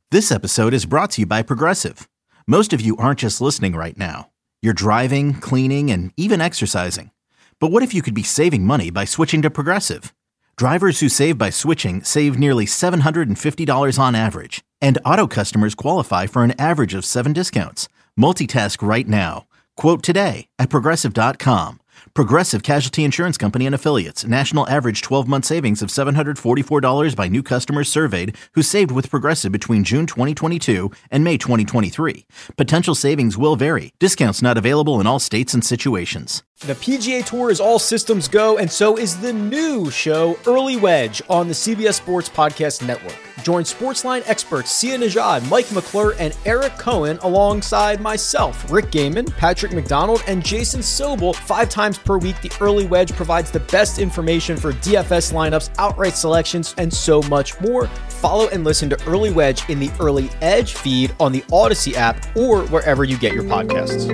This episode is brought to you by Progressive. Most of you aren't just listening right now. You're driving, cleaning, and even exercising. But what if you could be saving money by switching to Progressive? Drivers who save by switching save nearly $750 on average. And auto customers qualify for an average of 7 discounts. Multitask right now. Quote today at Progressive.com. Progressive Casualty Insurance Company and Affiliates. National average 12-month savings of $744 by new customers surveyed who saved with Progressive between June 2022 and May 2023. Potential savings will vary. Discounts not available in all states and situations. The PGA Tour is all systems go, and so is the new show, Early Wedge, on the CBS Sports Podcast Network. Join Sportsline experts Sia Nejad, Mike McClure, and Eric Cohen alongside myself, Rick Gaiman, Patrick McDonald, and Jason Sobel 5 times per week. The Early Wedge provides the best information for DFS lineups, outright selections, and so much more. Follow and listen to Early Wedge in the Early Edge feed on the Odyssey app or wherever you get your podcasts.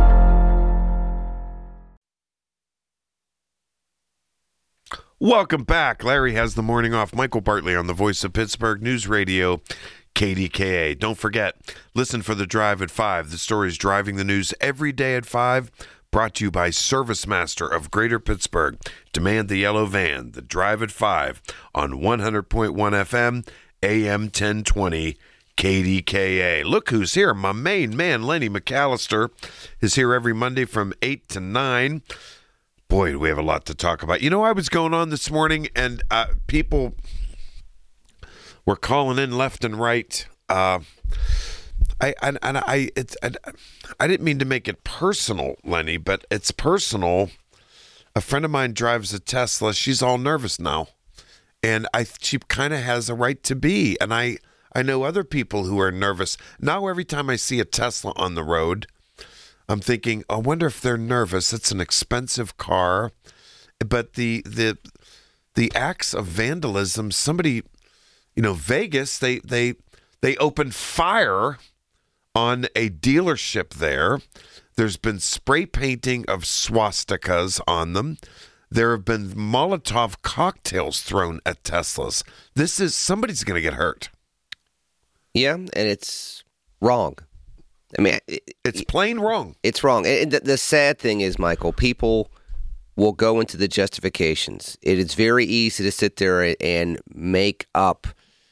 Welcome back. Larry has the morning off. Michael Bartley on the Voice of Pittsburgh News Radio, KDKA. Don't forget, listen for The Drive at 5. The stories driving the news every day at 5. Brought to you by Service Master of Greater Pittsburgh. Demand the yellow van. The Drive at 5 on 100.1 FM, AM 1020, KDKA. Look who's here. My main man, Lenny McAllister, is here every Monday from 8 to 9. Boy, do we have a lot to talk about. You know, I was going on this morning, and people were calling in left and right. I didn't mean to make it personal, Lenny, but it's personal. A friend of mine drives a Tesla. She's all nervous now, and she kind of has a right to be. And I know other people who are nervous now. Every time I see a Tesla on the road, I'm thinking, I wonder if they're nervous. It's an expensive car, but the acts of vandalism. Somebody, Vegas, they opened fire on a dealership there. There's been spray painting of swastikas on them. There have been Molotov cocktails thrown at Teslas. Somebody's going to get hurt. Yeah, and it's wrong. I mean, it's plain wrong. It's wrong. And the sad thing is, Michael, people will go into the justifications. It is very easy to sit there and make up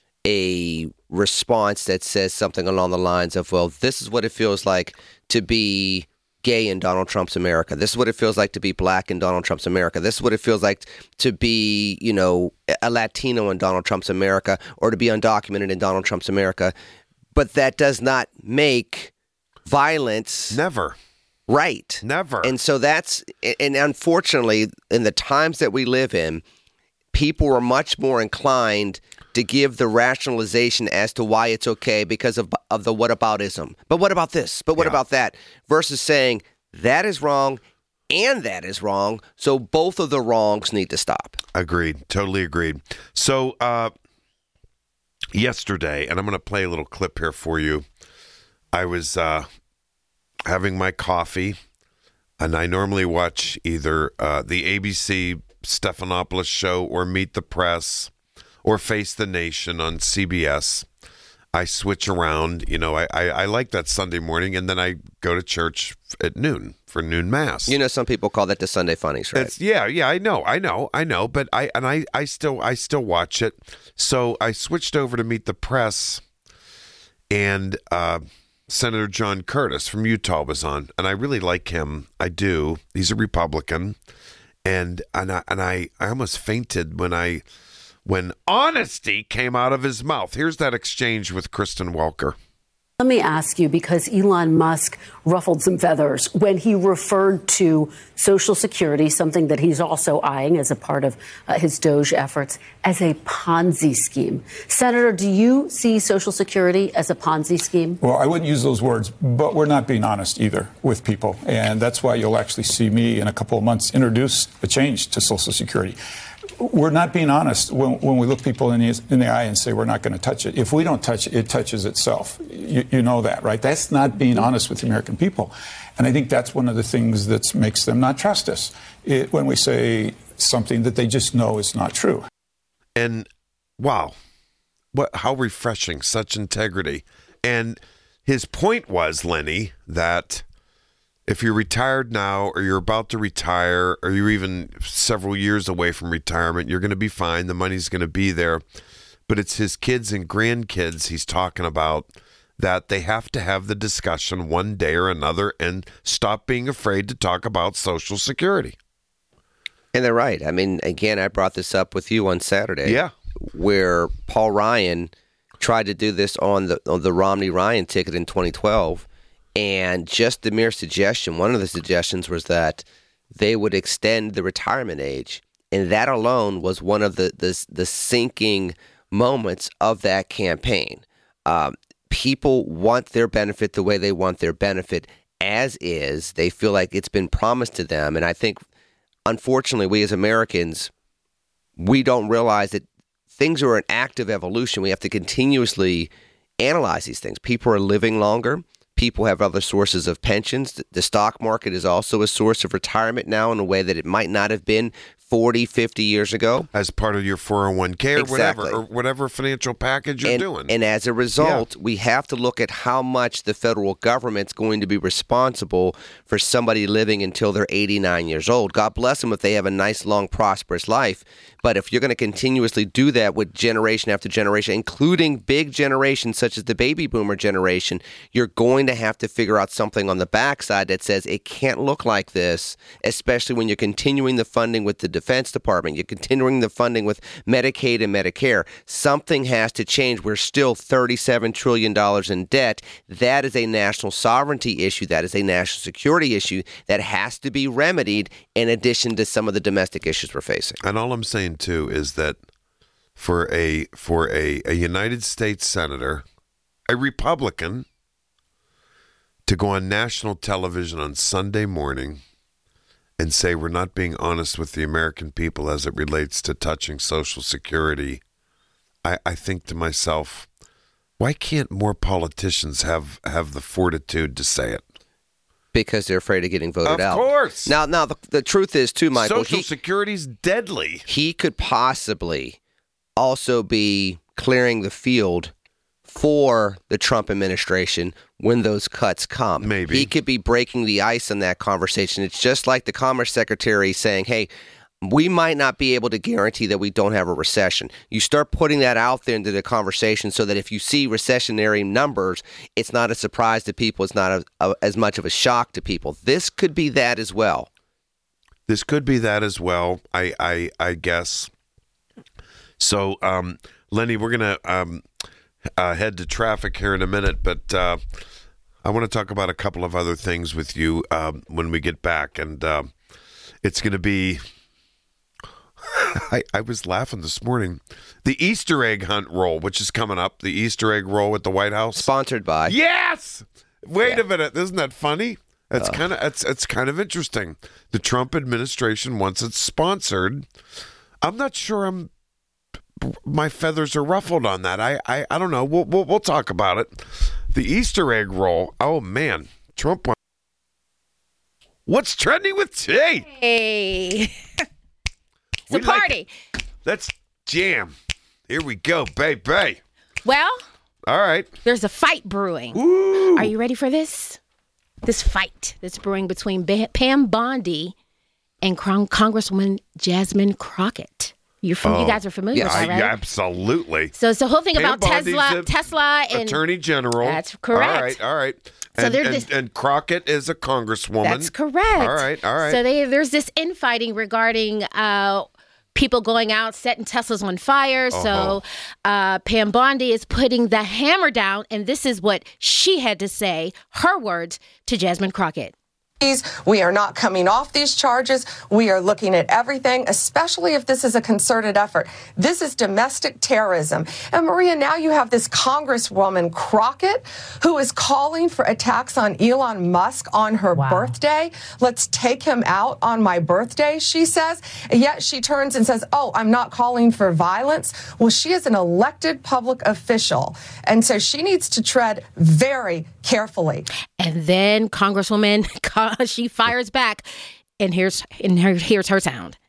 a response that says something along the lines of, well, this is what it feels like to be gay in Donald Trump's America. This is what it feels like to be black in Donald Trump's America. This is what it feels like to be, a Latino in Donald Trump's America, or to be undocumented in Donald Trump's America. But that does not make violence never right. Never. And so and unfortunately, in the times that we live in, people are much more inclined to give the rationalization as to why it's okay because of the whataboutism. But what about this? But what about that? Versus saying that is wrong and that is wrong. So both of the wrongs need to stop. Agreed. Totally agreed. So yesterday, and I'm going to play a little clip here for you. I was having my coffee, and I normally watch either the ABC Stephanopoulos show or Meet the Press or Face the Nation on CBS. I switch around. I like that Sunday morning, and then I go to church at noon for noon mass. Some people call that the Sunday funnies, right? I know. But I still watch it. So I switched over to Meet the Press, and Senator John Curtis from Utah was on, and I really like him. I do. He's a Republican, and I almost fainted when honesty came out of his mouth. Here's that exchange with Kristen Welker. Let me ask you, because Elon Musk ruffled some feathers when he referred to Social Security, something that he's also eyeing as a part of his Doge efforts, as a Ponzi scheme. Senator, do you see Social Security as a Ponzi scheme? Well, I wouldn't use those words, but we're not being honest either with people. And that's why you'll actually see me in a couple of months introduce a change to Social Security. We're not being honest when we look people in the eye and say we're not going to touch it. If we don't touch it, it touches itself. You know that, right? That's not being honest with the American people. And I think that's one of the things that makes them not trust us, when we say something that they just know is not true. And wow, how refreshing, such integrity. And his point was, Lenny, that if you're retired now or you're about to retire or you're even several years away from retirement, you're going to be fine. The money's going to be there. But it's his kids and grandkids he's talking about, that they have to have the discussion one day or another and stop being afraid to talk about Social Security. And they're right. I mean, again, I brought this up with you on Saturday. Yeah. Where Paul Ryan tried to do this on the Romney-Ryan ticket in 2012. And just the mere suggestion, one of the suggestions was that they would extend the retirement age. And that alone was one of the sinking moments of that campaign. People want their benefit the way they want their benefit as is. They feel like it's been promised to them. And I think, unfortunately, we as Americans, we don't realize that things are an active evolution. We have to continuously analyze these things. People are living longer. People have other sources of pensions. The stock market is also a source of retirement now in a way that it might not have been 40, 50 years ago. As part of your 401k or whatever financial package you're doing. And as a result, we have to look at how much the federal government's going to be responsible for somebody living until they're 89 years old. God bless them if they have a nice, long, prosperous life. But if you're going to continuously do that with generation after generation, including big generations such as the baby boomer generation, you're going to have to figure out something on the backside that says it can't look like this, especially when you're continuing the funding with the Defense Department, you're continuing the funding with Medicaid and Medicare. Something has to change. We're still $37 trillion in debt. That is a national sovereignty issue. That is a national security issue that has to be remedied in addition to some of the domestic issues we're facing. And all I'm saying, too, is that for a United States senator, a Republican, to go on national television on Sunday morning and say we're not being honest with the American people as it relates to touching Social Security, I think to myself, why can't more politicians have the fortitude to say it? Because they're afraid of getting voted out. Of course. Now the truth is, too, Michael, Social Security's deadly. He could possibly also be clearing the field for the Trump administration when those cuts come. Maybe. He could be breaking the ice in that conversation. It's just like the Commerce Secretary saying, hey, we might not be able to guarantee that we don't have a recession. You start putting that out there into the conversation so that if you see recessionary numbers, it's not a surprise to people. It's not as much of a shock to people. This could be that as well. This could be that as well, I guess. So, Lenny, we're going to head to traffic here in a minute, but I want to talk about a couple of other things with you when we get back. And it's going to be, I was laughing this morning, the Easter egg hunt roll, which is coming up, the Easter egg roll at the White House. Sponsored by. Yes! Wait a minute. Isn't that funny? It's kind of interesting. The Trump administration wants it sponsored. I'm not sure my feathers are ruffled on that. I don't know. We'll talk about it. The Easter egg roll. Oh man, Trump. What's trending with Tate? Hey, it's a party. Let's jam. Here we go, baby. Well, all right. There's a fight brewing. Ooh. Are you ready for this? This fight that's brewing between Pam Bondi and Congresswoman Jasmine Crockett. You guys are familiar with that, right? Absolutely. So it's the whole thing Pam about Tesla and Attorney General. That's correct. All right. So and Crockett is a congresswoman. That's correct. All right. So there's this infighting regarding people going out, setting Teslas on fire. So Pam Bondi is putting the hammer down, and this is what she had to say, her words, to Jasmine Crockett. We are not coming off these charges. We are looking at everything, especially if this is a concerted effort. This is domestic terrorism. And Maria, now you have this Congresswoman Crockett who is calling for attacks on Elon Musk on her birthday. Let's take him out on my birthday, she says. And yet she turns and says, oh, I'm not calling for violence. Well, she is an elected public official. And so she needs to tread very carefully. And then Congresswoman, she fires back, and here's her sound.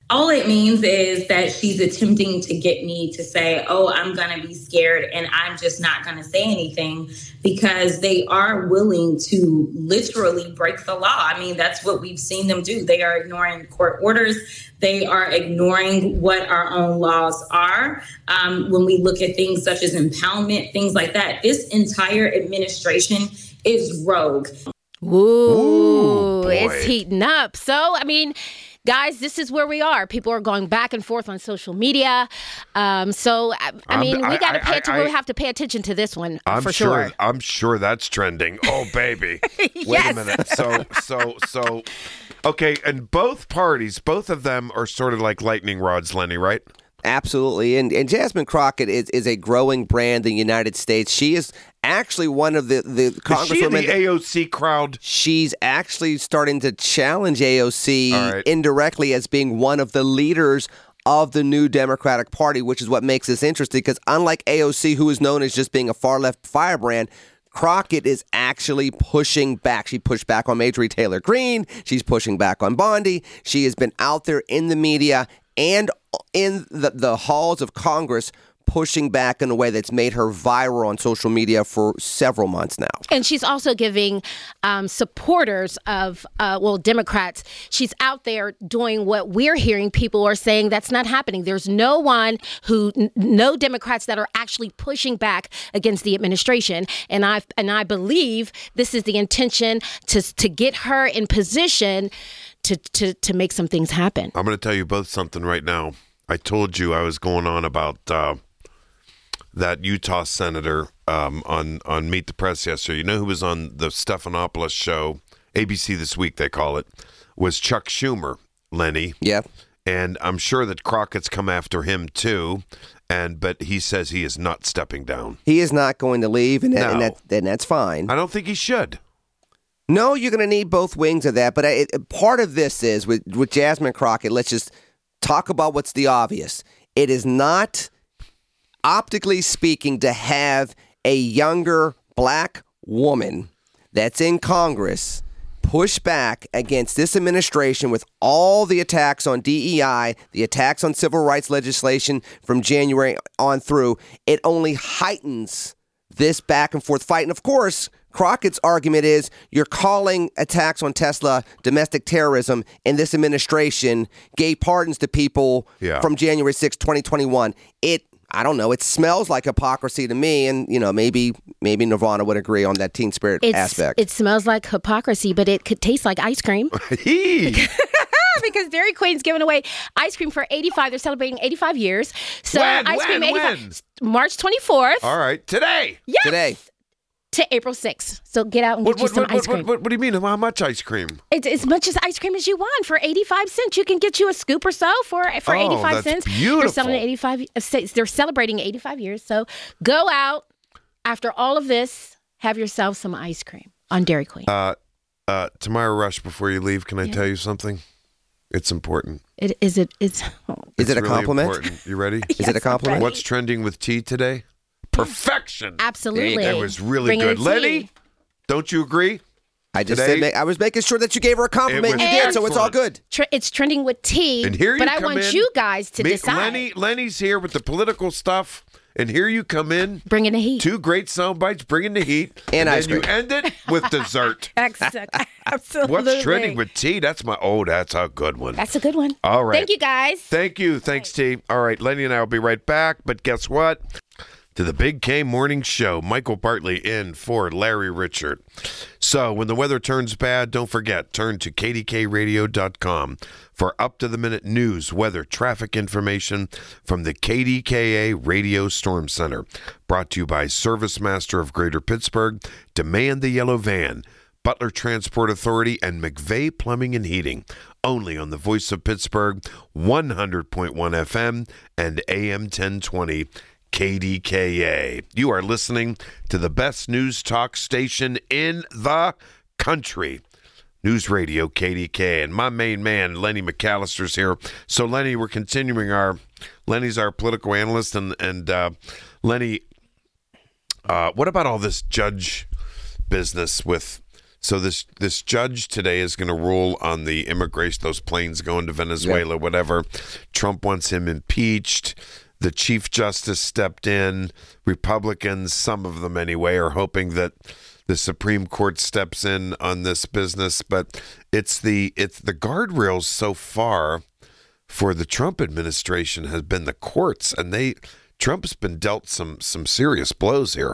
All it means is that she's attempting to get me to say, oh, I'm going to be scared and I'm just not going to say anything, because they are willing to literally break the law. I mean, that's what we've seen them do. They are ignoring court orders. They are ignoring what our own laws are. When we look at things such as impoundment, things like that, this entire administration is rogue. Ooh, it's heating up. So, I mean, guys, this is where we are. People are going back and forth on social media. We have to pay attention to this one for sure. I'm sure that's trending. Oh, baby. Wait a minute. So, okay. And both parties, both of them are sort of like lightning rods, Lenny, right? Absolutely. And Jasmine Crockett is a growing brand in the United States. She is actually one of the congresswomen. Is she in the AOC crowd? She's actually starting to challenge AOC indirectly as being one of the leaders of the new Democratic Party, which is what makes this interesting, because unlike AOC, who is known as just being a far-left firebrand, Crockett is actually pushing back. She pushed back on Marjorie Taylor Greene. She's pushing back on Bondi. She has been out there in the media and in the halls of Congress pushing back in a way that's made her viral on social media for several months now. And she's also giving supporters of, Democrats, she's out there doing what we're hearing people are saying that's not happening. There's no Democrats that are actually pushing back against the administration. And I believe this is the intention to get her in position to make some things happen. I'm going to tell you both something right now. I told you I was going on about that Utah senator on Meet the Press yesterday. You know who was on the Stephanopoulos show, ABC This Week they call it, was Chuck Schumer, Lenny. Yeah. And I'm sure that Crockett's come after him too, but he says he is not stepping down. He is not going to leave, and that's fine. I don't think he should. No, you're going to need both wings of that, but part of this is, with Jasmine Crockett, let's just talk about what's the obvious. It is not, optically speaking, to have a younger black woman that's in Congress push back against this administration with all the attacks on DEI, the attacks on civil rights legislation from January on through. It only heightens this back and forth fight. And of course, Crockett's argument is you're calling attacks on Tesla domestic terrorism, and this administration gave pardons to people from January 6, 2021. I don't know. It smells like hypocrisy to me, and maybe Nirvana would agree on that teen spirit aspect. It smells like hypocrisy, but it could taste like ice cream. Because Dairy Queen's giving away ice cream for 85. They're celebrating 85 years. So when? Cream 85. When? March 24th. All right, today. Yes. Today. To April 6th. So get out and get you some ice cream. What do you mean? How much ice cream? It's as much as ice cream as you want for 85 cents. You can get you a scoop or so for 85 cents. Beautiful. They're selling 85. They're celebrating 85 years. So go out after all of this. Have yourself some ice cream on Dairy Queen. Tamara Rush, before you leave, can I tell you something? It's important. Is it a really compliment? Important. You ready? Is it a compliment? What's trending with tea today? Perfection. Absolutely. That was really good. Lenny, don't you agree? I just said I was making sure that you gave her a compliment. You did, so it's all good. It's trending with tea. And here you but I come want in. you guys to decide. Lenny's here with the political stuff, and here you come in, bringing the heat. 2 great sound bites, bringing the heat, and then you end it with dessert. Absolutely. What's trending with tea? That's a good one. That's a good one. All right. Thank you, guys. Thank you. Thanks, T. All right, Lenny and I will be right back. But guess what? To the Big K Morning Show, Michael Bartley in for Larry Richert. So when the weather turns bad, don't forget, turn to kdkradio.com for up-to-the-minute news, weather, traffic information from the KDKA Radio Storm Center. Brought to you by Service Master of Greater Pittsburgh, Demand the Yellow Van, Butler Transport Authority, and McVeigh Plumbing and Heating. Only on the Voice of Pittsburgh, 100.1 FM and AM 1020. KDKA. You are listening to the best news talk station in the country. News Radio KDK. And my main man, Lenny McAllister's here. So, Lenny, we're continuing Lenny's our political analyst. And Lenny, what about all this judge business with So this judge today is going to rule on the immigration, those planes going to Venezuela, whatever. Trump wants him impeached. The Chief Justice stepped in. Republicans, some of them anyway, are hoping that the Supreme Court steps in on this business. But it's the guardrails so far for the Trump administration has been the courts, and Trump's been dealt some serious blows here.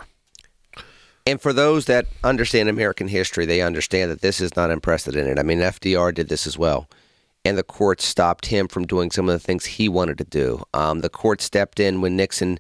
And for those that understand American history, they understand that this is not unprecedented. I mean, FDR did this as well. And the court stopped him from doing some of the things he wanted to do. The court stepped in when Nixon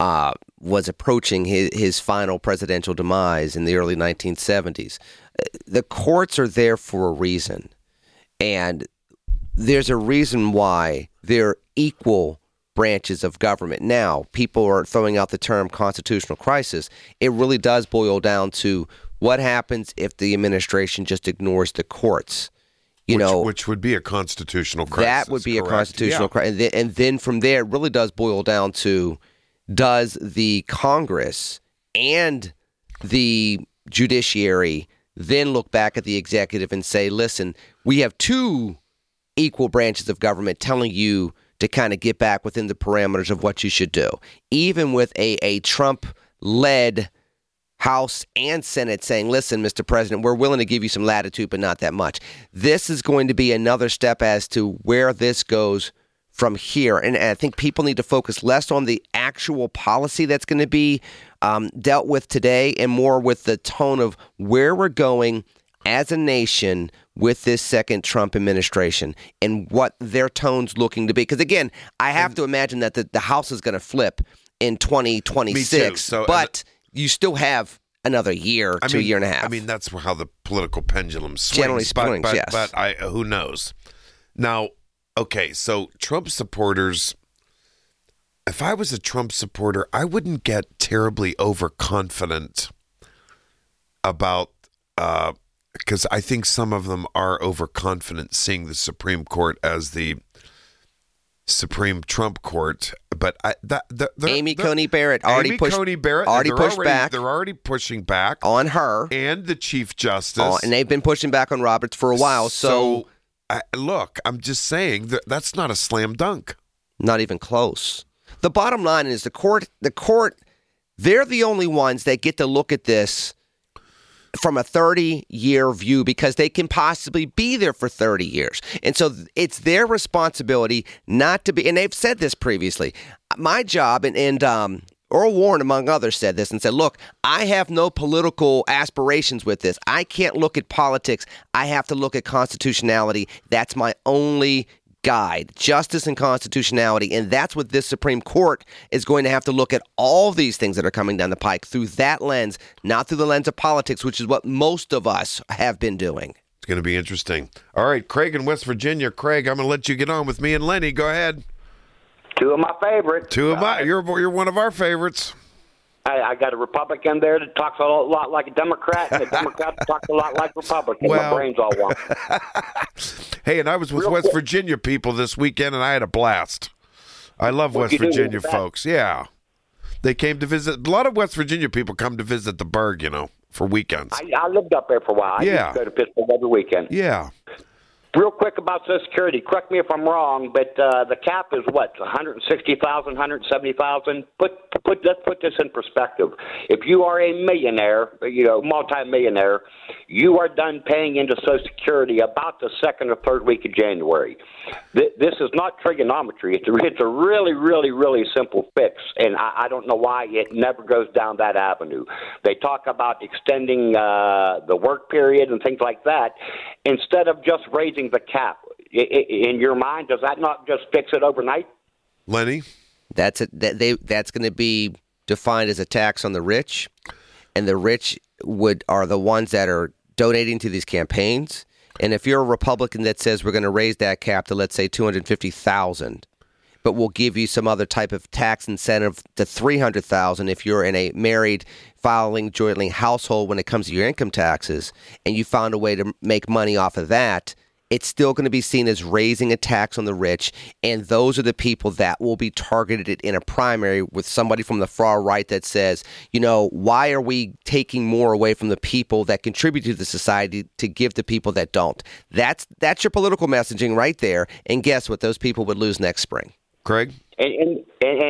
was approaching his final presidential demise in the early 1970s. The courts are there for a reason. And there's a reason why they're equal branches of government. Now, people are throwing out the term constitutional crisis. It really does boil down to what happens if the administration just ignores the courts. Which would be a constitutional crisis. That would be a constitutional crisis. And then from there, it really does boil down to, does the Congress and the judiciary then look back at the executive and say, listen, we have two equal branches of government telling you to kind of get back within the parameters of what you should do. Even with a Trump-led House and Senate saying, listen, Mr. President, we're willing to give you some latitude, but not that much. This is going to be another step as to where this goes from here. And I think people need to focus less on the actual policy that's going to be dealt with today and more with the tone of where we're going as a nation with this second Trump administration and what their tone's looking to be. Because, again, I have to imagine that the House is going to flip in 2026, but you still have another year to a year and a half. I mean, that's how the political pendulum swings. Generally swings, yes. But who knows? Now, okay, so Trump supporters, if I was a Trump supporter, I wouldn't get terribly overconfident about, because I think some of them are overconfident seeing the Supreme Court as the Supreme Trump Court, but Amy Coney Barrett already pushed back. They're already pushing back on her and the Chief Justice, and they've been pushing back on Roberts for a while. So look, I'm just saying that's not a slam dunk. Not even close. The bottom line is the court. They're the only ones that get to look at this from a 30-year view because they can possibly be there for 30 years. And so it's their responsibility not to be, and they've said this previously, my job, and Earl Warren, among others, said this and said, look, I have no political aspirations with this. I can't look at politics. I have to look at constitutionality. That's my only guide, justice and constitutionality. And that's what this Supreme Court is going to have to look at all these things that are coming down the pike through that lens, not through the lens of politics, which is what most of us have been doing. It's going to be interesting. All right, Craig in West Virginia. Craig, I'm going to let you get on with me and Lenny. Go ahead. Two of my favorites. You're one of our favorites. I got a Republican there that talks a lot like a Democrat, and a Democrat that talks a lot like Republican. My brain's all wonky. Hey, and I was with West Virginia people this weekend, and I had a blast. I love West Virginia folks. Yeah. They came to visit. A lot of West Virginia people come to visit the Burg, for weekends. I lived up there for a while. I used to go to Pittsburgh every weekend. Yeah. Real quick about Social Security. Correct me if I'm wrong, but the cap is what, 160,000, 170,000. Let's put this in perspective. If you are a millionaire, multi-millionaire, you are done paying into Social Security about the second or third week of January. This is not trigonometry. It's a really, really, really simple fix, and I don't know why it never goes down that avenue. They talk about extending the work period and things like that instead of just raising the cap. In your mind, does that not just fix it overnight? Lenny? That's going to be defined as a tax on the rich, and the rich are the ones that are donating to these campaigns. And if you're a Republican that says we're going to raise that cap to, let's say, $250,000, but we'll give you some other type of tax incentive to $300,000 if you're in a married, filing jointly household when it comes to your income taxes, and you found a way to make money off of that, it's still going to be seen as raising a tax on the rich, and those are the people that will be targeted in a primary with somebody from the far right that says, why are we taking more away from the people that contribute to the society to give to people that don't? That's your political messaging right there, and guess what? Those people would lose next spring. Craig? And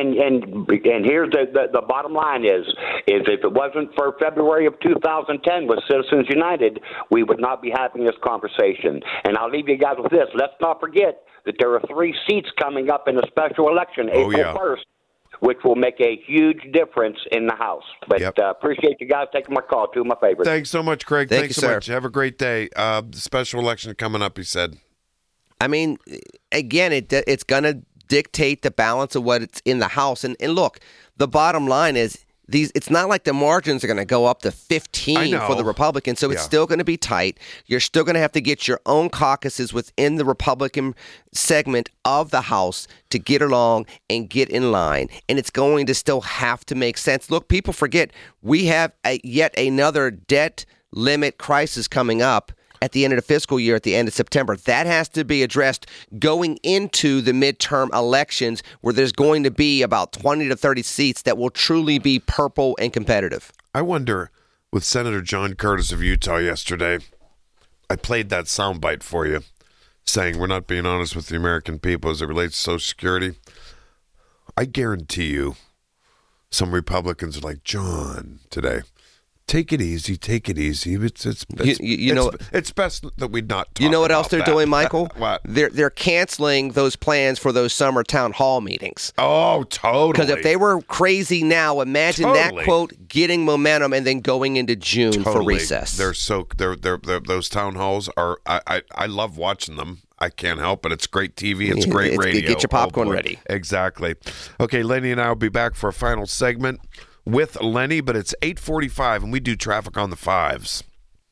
here's the bottom line is if it wasn't for February of 2010 with Citizens United, we would not be having this conversation. And I'll leave you guys with this. Let's not forget that there are 3 seats coming up in a special election April 1st, which will make a huge difference in the House. But appreciate you guys taking my call. 2 of my favorites. Thanks so much, Craig. Thanks so much. Have a great day. Special election coming up, he said. I mean, again, it's going to dictate the balance of what's in the House. And look, the bottom line is it's not like the margins are going to go up to 15 for the Republicans, so it's still going to be tight. You're still going to have to get your own caucuses within the Republican segment of the House to get along and get in line, and it's going to still have to make sense. Look, people forget we have yet another debt limit crisis coming up at the end of the fiscal year, at the end of September. That has to be addressed going into the midterm elections, where there's going to be about 20 to 30 seats that will truly be purple and competitive. I wonder, with Senator John Curtis of Utah yesterday, I played that soundbite for you, saying we're not being honest with the American people as it relates to Social Security. I guarantee you some Republicans are like, John, today, take it easy, take it easy. It's best that we not talk. You know what else they're doing, Michael? What? They're canceling those plans for those summer town hall meetings. Oh, totally. Because if they were crazy now, imagine that quote getting momentum and then going into June for recess. They're those town halls are. I love watching them. I can't help it. It's great TV. It's great radio. Get your popcorn ready. Exactly. Okay, Lenny and I will be back for a final segment with Lenny, but it's 8:45, and we do traffic on the 5s.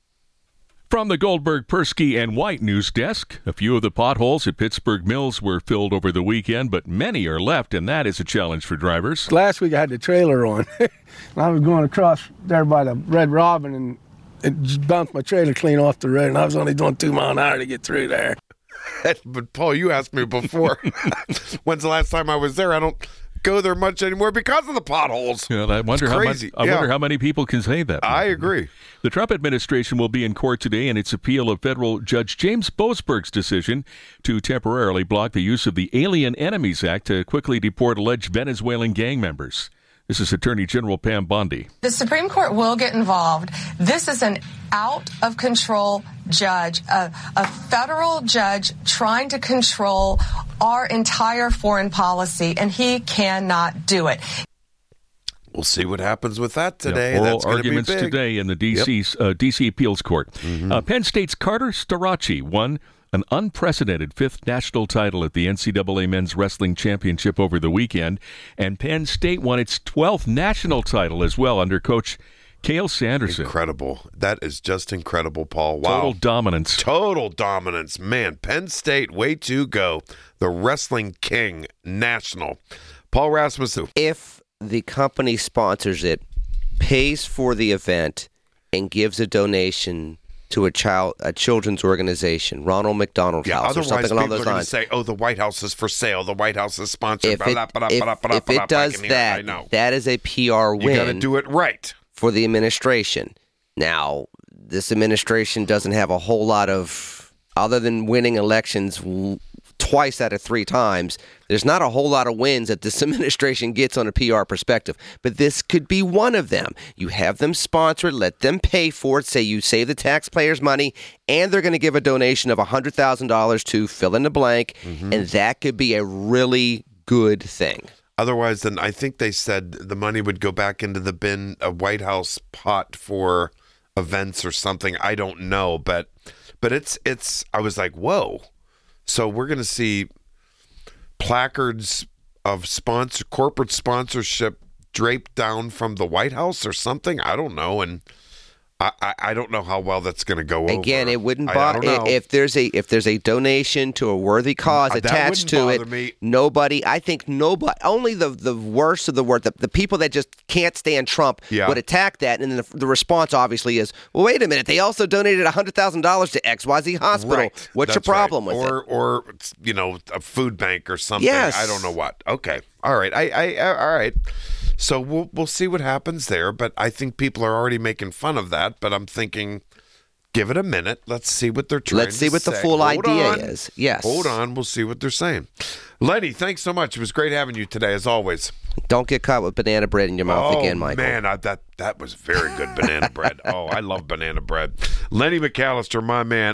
From the Goldberg, Persky, and White news desk, a few of the potholes at Pittsburgh Mills were filled over the weekend, but many are left, and that is a challenge for drivers. Last week I had the trailer on. I was going across there by the Red Robin, and it just bounced my trailer clean off the road, and I was only doing 2 miles an hour to get through there. But, Paul, you asked me before, when's the last time I was there? I don't go there much anymore because of the potholes. Yeah, I wonder how many people can say that. I agree. The Trump administration will be in court today in its appeal of federal Judge James Boasberg's decision to temporarily block the use of the Alien Enemies Act to quickly deport alleged Venezuelan gang members. This is Attorney General Pam Bondi. The Supreme Court will get involved. This is an out-of-control judge, a federal judge trying to control our entire foreign policy, and he cannot do it. We'll see what happens with that today. Oral That's arguments be big. today in the D.C. Appeals Court. Mm-hmm. Penn State's Carter Starocci won an unprecedented 5th national title at the NCAA Men's Wrestling Championship over the weekend, and Penn State won its 12th national title as well under Coach Cale Sanderson. Incredible. That is just incredible, Paul. Wow. Total dominance. Man, Penn State, way to go. The Wrestling King National. Paul Rasmussen. If the company sponsors it, pays for the event, and gives a donation to a children's organization, Ronald McDonald House, or something along those lines. Say, "Oh, the White House is for sale. The White House is sponsored." If it does that, that is a PR win. You got to do it right for the administration. Now, this administration doesn't have a whole lot of, other than winning elections twice out of 3 times, there's not a whole lot of wins that this administration gets on a PR perspective. But this could be one of them. You have them sponsor it, let them pay for it, say you save the taxpayers' money, and they're going to give a donation of $100,000 to fill in the blank, and that could be a really good thing. Otherwise, then I think they said the money would go back into the bin, a White House pot for events or something. I don't know, but it's. I was like, whoa. So we're going to see placards of corporate sponsorship draped down from the White House or something. I don't know. And I don't know how well that's going to go Again, over. it wouldn't I bother don't know. if there's a donation to a worthy cause attached to it. Me. I think nobody, only the worst of the worst, the people that just can't stand Trump would attack that, and then the response obviously is, well, wait a minute, they also donated $100,000 to XYZ Hospital. Right. What's your problem with it? Or a food bank or something. Yes. I don't know what. Okay. All right. All right. So we'll see what happens there, but I think people are already making fun of that. But I'm thinking, give it a minute. Let's see what they're trying to say. Let's see what the full idea is. Yes. Hold on. We'll see what they're saying. Lenny, thanks so much. It was great having you today, as always. Don't get caught with banana bread in your mouth again, Michael. Man, that was very good banana bread. Oh, I love banana bread. Lenny McAllister, my man.